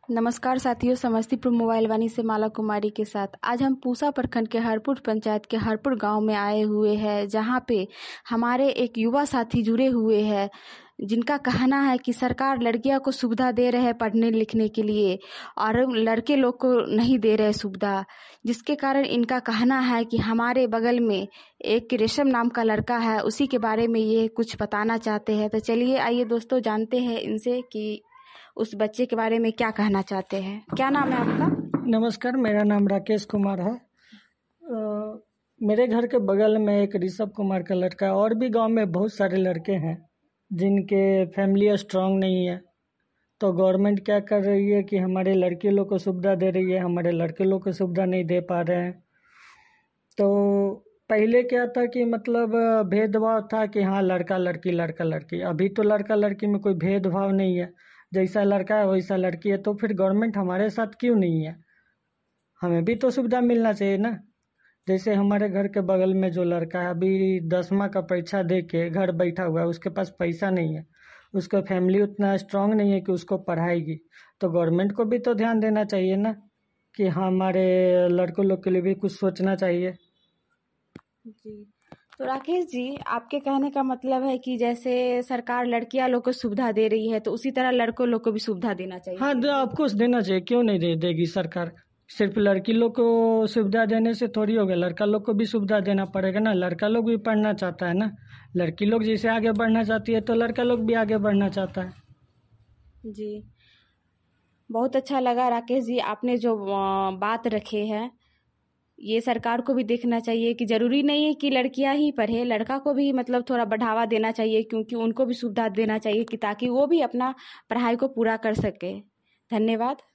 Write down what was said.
नमस्कार साथियों, समस्तीपुर मोबाइल वाणी से माला कुमारी के साथ आज हम पूसा प्रखंड के हरपुर पंचायत के हरपुर गांव में आए हुए हैं, जहां पे हमारे एक युवा साथी जुड़े हुए हैं, जिनका कहना है कि सरकार लड़कियों को सुविधा दे रहे हैं पढ़ने लिखने के लिए और लड़के लोग को नहीं दे रहे सुविधा, जिसके कारण इनका कहना है कि हमारे बगल में एक रेशम नाम का लड़का है, उसी के बारे में ये कुछ बताना चाहते हैं। तो चलिए आइए दोस्तों, जानते हैं इनसे कि उस बच्चे के बारे में क्या कहना चाहते हैं। क्या नाम है आपका? नमस्कार, मेरा नाम राकेश कुमार है। मेरे घर के बगल में एक ऋषभ कुमार का लड़का है, और भी गांव में बहुत सारे लड़के हैं जिनके फैमिली स्ट्रांग नहीं है। तो गवर्नमेंट क्या कर रही है कि हमारे लड़के लोग को सुविधा दे रही है, हमारे लड़के लोग को सुविधा नहीं दे पा रहे हैं। तो पहले क्या था कि मतलब भेदभाव था कि हाँ लड़का लड़की लड़का लड़की। अभी तो लड़का लड़की में कोई भेदभाव नहीं है, जैसा लड़का है वैसा लड़की है। तो फिर गवर्नमेंट हमारे साथ क्यों नहीं है? हमें भी तो सुविधा मिलना चाहिए ना। जैसे हमारे घर के बगल में जो लड़का है, अभी 10वां का परीक्षा दे के घर बैठा हुआ है, उसके पास पैसा नहीं है, उसका फैमिली उतना स्ट्रांग नहीं है कि उसको पढ़ाएगी। तो गवर्नमेंट को भी तो ध्यान देना चाहिए ना कि हाँ हमारे लड़कों लोग के लिए भी कुछ सोचना चाहिए। जी, तो राकेश जी, आपके कहने का मतलब है कि जैसे सरकार लड़कियां लोग को सुविधा दे रही है तो उसी तरह लड़कों लोग को भी सुविधा देना चाहिए। हाँ, आपको देना चाहिए, क्यों नहीं देगी सरकार? सिर्फ लड़की लोग को सुविधा देने से थोड़ी होगा, लड़का लोग को भी सुविधा देना पड़ेगा ना। लड़का लोग भी पढ़ना चाहता है ना। लड़की लोग जैसे आगे बढ़ना चाहती है तो लड़का लोग भी आगे बढ़ना चाहता है। जी, बहुत अच्छा लगा राकेश जी, आपने जो बात रखे हैं, ये सरकार को भी देखना चाहिए कि जरूरी नहीं है कि लड़कियां ही पढ़े, लड़का को भी मतलब थोड़ा बढ़ावा देना चाहिए, क्योंकि उनको भी सुविधा देना चाहिए कि ताकि वो भी अपना पढ़ाई को पूरा कर सके। धन्यवाद।